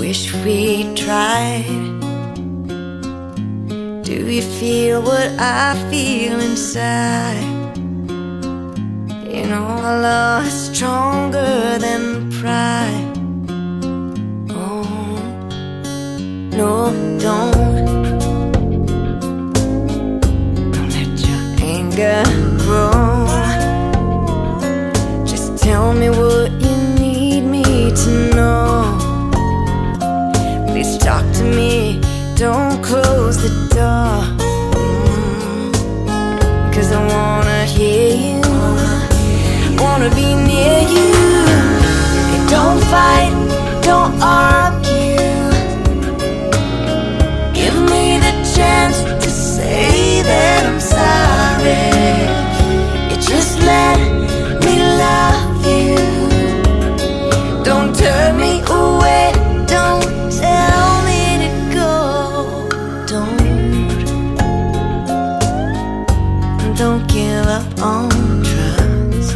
wish we tried. Do you feel what I feel inside? You know our love is stronger than pride. Oh, no, don't let your anger grow. Just tell me what you need me to know. Please talk to me, don't close the door. 'Cause I wanna hear you, wanna be near you. Don't fight, don't argue. Give me the chance to say that I'm sorry. You just let me love you. Don't turn me away, don't tell me to go. Don't give up on trust.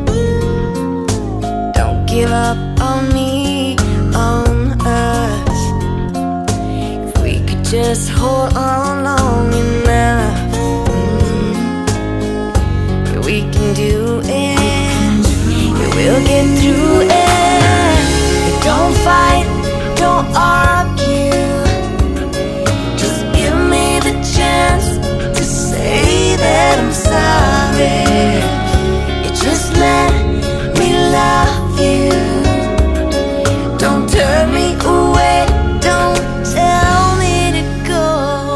Don't give up on me, on us. If we could just hold on long enough, yeah, we can do it. Yeah, we'll get through it. Don't fight, don't argue. Just give me the chance to say that I'm sorry. You just let me love you. Don't turn me away, don't tell me to go.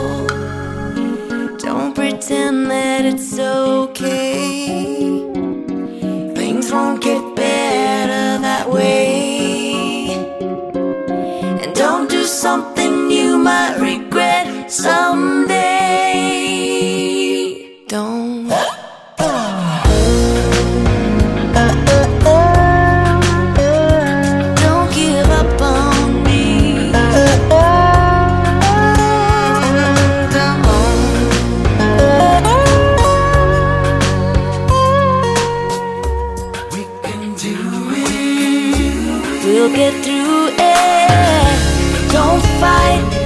Don't pretend that it's okay. Things won't get better that way. And don't do something you might regret someday. Don't give up on me. We can do it. We'll get through it. Don't fight,